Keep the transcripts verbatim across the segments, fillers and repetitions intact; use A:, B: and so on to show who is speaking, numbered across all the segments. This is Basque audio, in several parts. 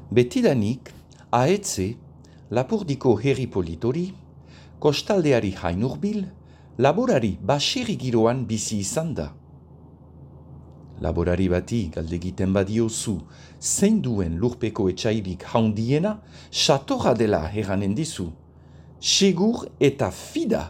A: Betidanik, ahetze, Lapurdiko herri politori, kostaldeari hain hurbil, laborari baserri giroan bizi izan da. Laborari bati galdegiten badiozu zein duen lurpeko etxairik haundiena, satorra dela erranen dizu. Segur eta fida.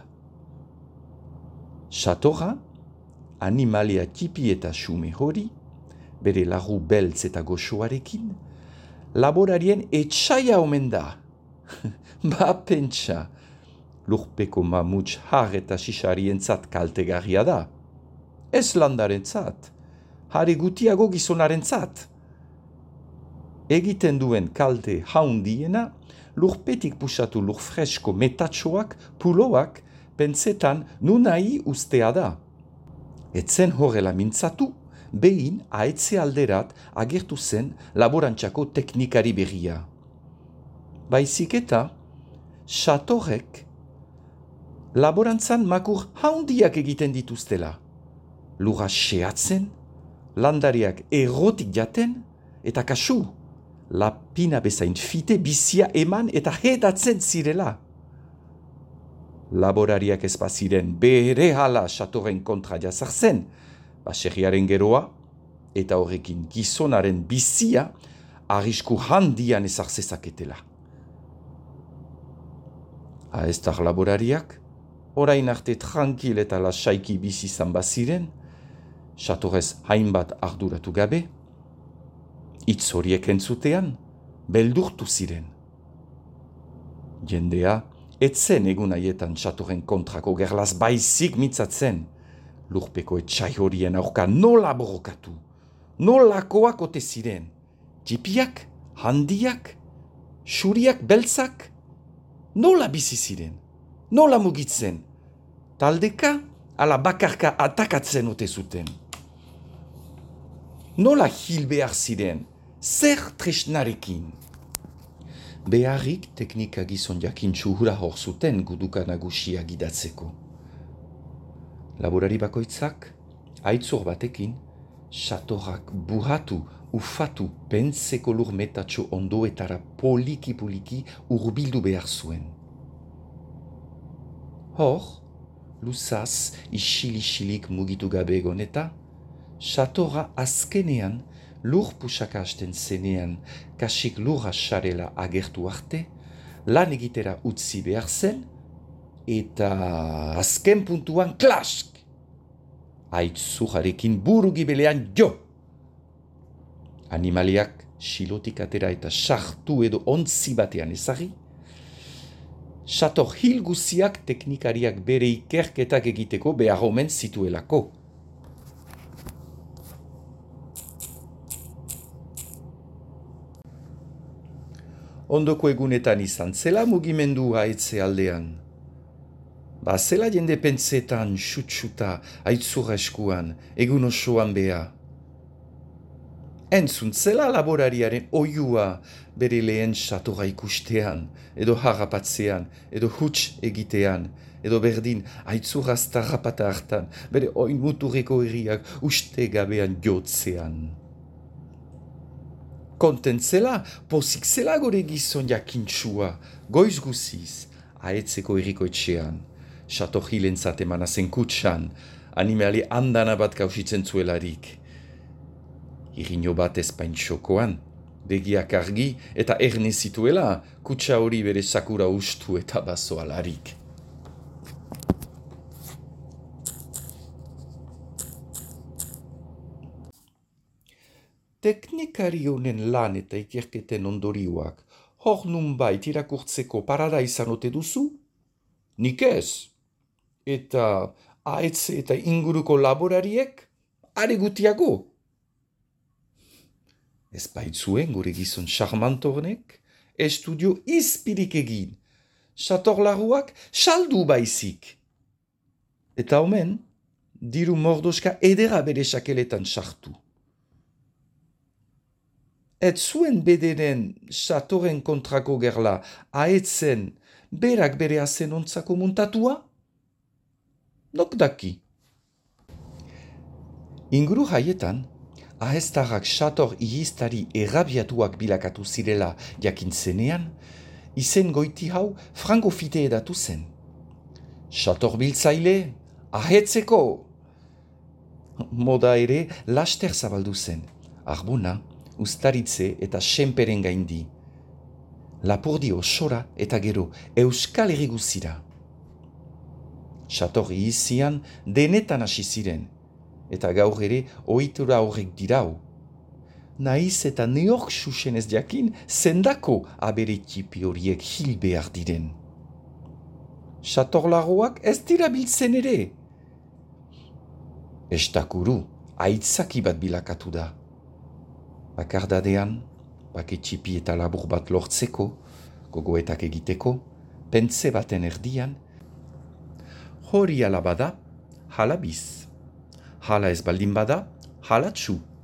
A: Satorra, animalia tipi eta xume hori, bere larru beltz eta goxoarekin, laborarien etxaia omen da. Ba pentsa, lurpeko mamuts har eta sisarientzat kaltegarria da. Ez landarentzat, hare gutiago gizonarentzat. Egiten duen kalte haundiena, lurpetik pusatu lur fresko metatxoak, puloak, pentsetan nunai ustea da. Etzen horrela mintzatu, behin ahetze alderat agertu zen laborantzako teknikari berria. Baizik eta, satorrek laborantzan makur haundiak egiten dituztela. Lura xeatzen, landariak errotik jaten, eta kasu, lapina bezain fite bizia eman eta hedatzen zirela. Laborariak ez baziren bere hala satorren kontra jazartzen, baserriaren geroa, eta horrekin gizonaren bizia arrisku handian ezarzezaketela. Aestar laborariak, orain arte tranquil eta lasaiki bizi izan baziren, satorrez hainbat arduratu gabe, hitz horiek entzutean, beldurtu ziren. Jendea, etzen egun haietan satorren kontrako gerlaz baizik mitzatzen, lurpeko etxai horien aurka nola borrokatu, nolakoak ote ziren, txipiak, handiak, xuriak, beltzak, nola bizi ziren, nola mugitzen, taldeka ala bakarka atakatzen ote zuten. Nola hil behar ziren, zer tresnarekin. Beharrik teknika gizon jakintsu hura hor zuten guduka nagusia gidatzeko. Laborari bakoitzak, aitzor batekin, satorrak buhatu, ufatu, pentseko lur metatxo ondoetara poliki-poliki urbildu behar zuen. Hor, luzaz isil-isilik mugitu gabe egon eta, satorra azkenean lur pusaka hasten zenean kasik lurra sarela agertu arte, lan egitera utzi behar zen, eta azken puntuan klask! Aitzurarekin buru gibelean jo! Animaliak silotik atera eta sartu edo ontzi batean ezari, sator hil guziak teknikariak bere ikerketak egiteko behar omen zituelako. Ondoko egunetan izan zela mugimendu ahetze aldean. Ba zela jende pentsetan, xutxuta, aitzura eskuan, egun osoan beha. Entzun zela laborariaren oiua bere lehen satorra ikustean, edo harrapatzean, edo huts egitean, edo berdin aitzuraz tarrapata hartan, bere oin muturreko herriak uste gabean jotzean. Kontent zela, pozik zela gore gizon jakintsua, goiz guziz, ahetzeko herriko etxean, sator hilentzat emana zen kutsan, animali andana bat kausitzen zuelarik. Irino bat ezpain txokoan, begiak argi eta erne zituela, kutsa hori bere sakura ustu eta bazoalarik. Teknikari honen lan eta ikerketen ondorioak hor nunbait irakurtzeko parada izan ote duzu? Nik ez. Eta ahetze eta inguruko laborariek are gutiago. Ez baitzuen gure gizon charmantornek estudio izpirik egin. Satorlaruak saldu baizik. Eta omen, diru mordoska edera bere sakeletan sartu. Et zuen bederen satorren kontrako gerla ahetzen berak bere azen ontzako muntatua? Nok daki. Inguru haietan, ahestarrak sator ihistari errabiatuak bilakatu zirela jakin zenean, izen goiti hau frankofite edatu zen. Sator biltzaile, ahetzeko! Moda ere laster zabaldu zen, arbona, ustaritze eta senperen gaindi. Lapurdi osora eta gero euskal erriguzira. Sator izian denetan hasi ziren, eta gaur ere ohitura horrek dirau. Naiz eta neork susen ez jakin zendako abere txipi horiek hil behar diren. Satorlagoak ez dira biltzen ere. Estakuru, aitzaki bat bilakatu da. Bakardadean, bake txipi eta labur bat lortzeko, gogoetak egiteko, pentze baten erdian, hori ala bada, hala biz. Hala ez baldin bada, hala txu.